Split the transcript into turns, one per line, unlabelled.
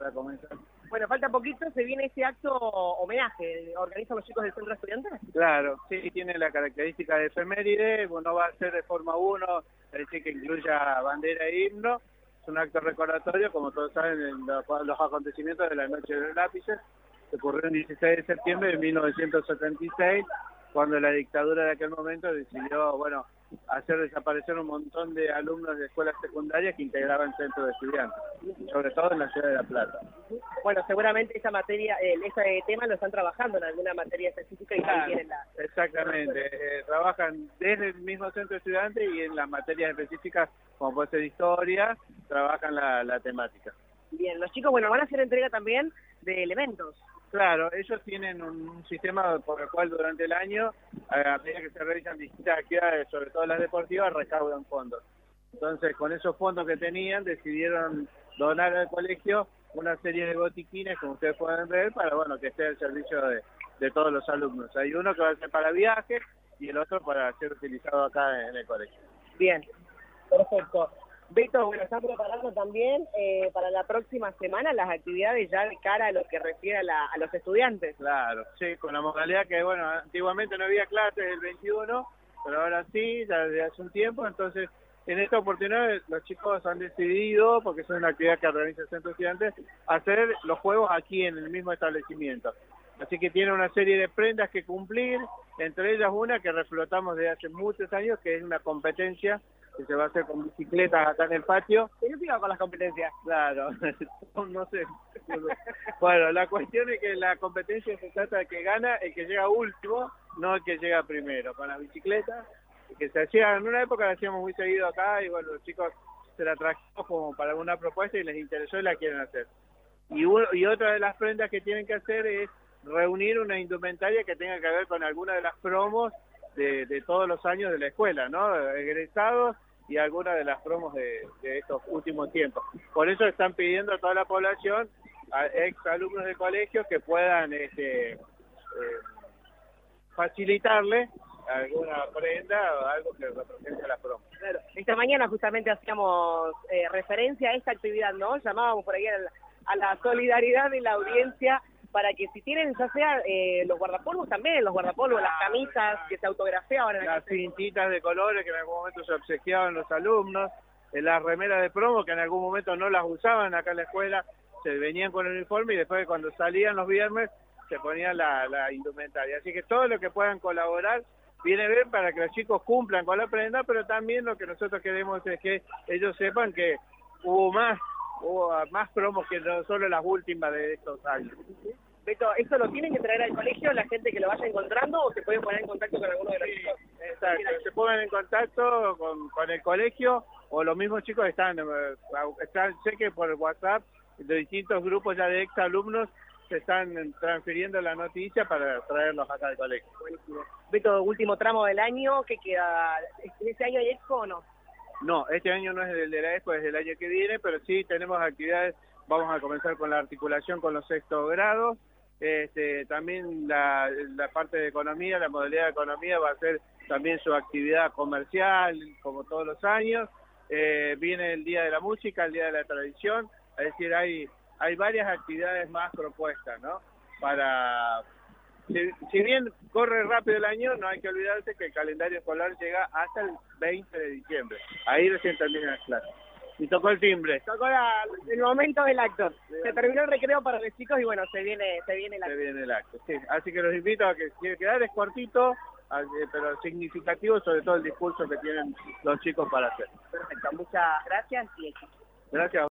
para comenzar.
Bueno, falta poquito, se viene ese acto homenaje, ¿organizan los chicos del Centro Estudiantes?
Claro, sí, tiene la característica de efeméride, no va a ser de forma 1, es decir, que incluya bandera e himno. Es un acto recordatorio, como todos saben, en los acontecimientos de la Noche de los Lápices, que ocurrió el 16 de septiembre de 1976, cuando la dictadura de aquel momento decidió, bueno, hacer desaparecer un montón de alumnos de escuelas secundarias que integraban centros de estudiantes, sobre todo en la ciudad de La Plata.
Bueno, seguramente esa materia, ese tema lo están trabajando en alguna materia específica y
Claro,
tienen la...
exactamente, trabajan desde el mismo centro de estudiantes y en las materias específicas, como puede ser historia, trabajan la temática.
Bien, los chicos, bueno, van a hacer entrega también de elementos.
Claro, ellos tienen un sistema por el cual durante el año, a medida que se realizan distintas actividades, sobre todo las deportivas, recaudan fondos. Entonces, con esos fondos que tenían, decidieron donar al colegio una serie de botiquines, como ustedes pueden ver, para bueno que esté al servicio de todos los alumnos. Hay uno que va a ser para viajes y el otro para ser utilizado acá en el colegio.
Bien, perfecto. Beto, bueno, están preparando también para la próxima semana las actividades ya de cara a lo que refiere a los estudiantes.
Claro, sí, con la modalidad que, bueno, antiguamente no había clases el 21, pero ahora sí, ya desde hace un tiempo, entonces en esta oportunidad los chicos han decidido, porque es una actividad que organiza el Centro Estudiantes, hacer los juegos aquí en el mismo establecimiento. Así que tiene una serie de prendas que cumplir, entre ellas una que reflotamos desde hace muchos años, que es una competencia que se va a hacer con bicicletas acá en el patio.
¿Qué significa con las competencias?
Claro, no sé. Bueno, la cuestión es que la competencia se trata de que gana el que llega último, no el que llega primero. Con las bicicletas, que se hacía, en una época la hacíamos muy seguido acá, y bueno, los chicos se la trajimos como para alguna propuesta y les interesó y la quieren hacer. Y otra de las prendas que tienen que hacer es reunir una indumentaria que tenga que ver con alguna de las promos de todos los años de la escuela, ¿no? Egresados y algunas de las promos de estos últimos tiempos. Por eso están pidiendo a toda la población, a ex alumnos de colegio, que puedan facilitarle alguna prenda o algo que represente la promo.
Claro. Esta mañana justamente hacíamos referencia a esta actividad, ¿no? Llamábamos por ahí a la solidaridad de la audiencia para que si tienen, ya sea los guardapolvos también, los guardapolvos, las camisas que se autografeaban.
Las cintitas de colores que en algún momento se obsequiaban los alumnos, las remeras de promo que en algún momento no las usaban acá en la escuela, se venían con el uniforme y después cuando salían los viernes se ponían la indumentaria. Así que todo lo que puedan colaborar viene bien para que los chicos cumplan con la prenda, pero también lo que nosotros queremos es que ellos sepan que hubo más promos que no solo las últimas de estos años.
Beto, ¿esto lo tienen que traer al colegio la gente que lo vaya encontrando o se pueden poner en contacto con alguno de los chicos?
Exacto, se pongan en contacto con el colegio o los mismos chicos están, sé que por WhatsApp de distintos grupos ya de ex alumnos se están transfiriendo la noticia para traerlos acá al colegio.
Buenísimo. Beto, último tramo del año, ¿qué queda? ¿Este año hay expo o no?
No, este año no es el de la expo, es el año que viene, pero sí tenemos actividades. Vamos a comenzar con la articulación con los sextos grados. También la parte de economía, la modalidad de economía va a ser también su actividad comercial, como todos los años. Viene el Día de la Música, el Día de la Tradición, es decir, hay varias actividades más propuestas, ¿no? Si bien corre rápido el año, no hay que olvidarse que el calendario escolar llega hasta el 20 de diciembre. Ahí recién termina las clases. Y tocó el timbre.
Tocó el momento del acto. Se terminó el recreo para los chicos y bueno, se viene el acto.
Se viene el acto, sí. Así que los invito a que si quieren quedar, es cortito, pero significativo, sobre todo el discurso que tienen los chicos para hacer.
Perfecto, muchas gracias y éxito.
Gracias.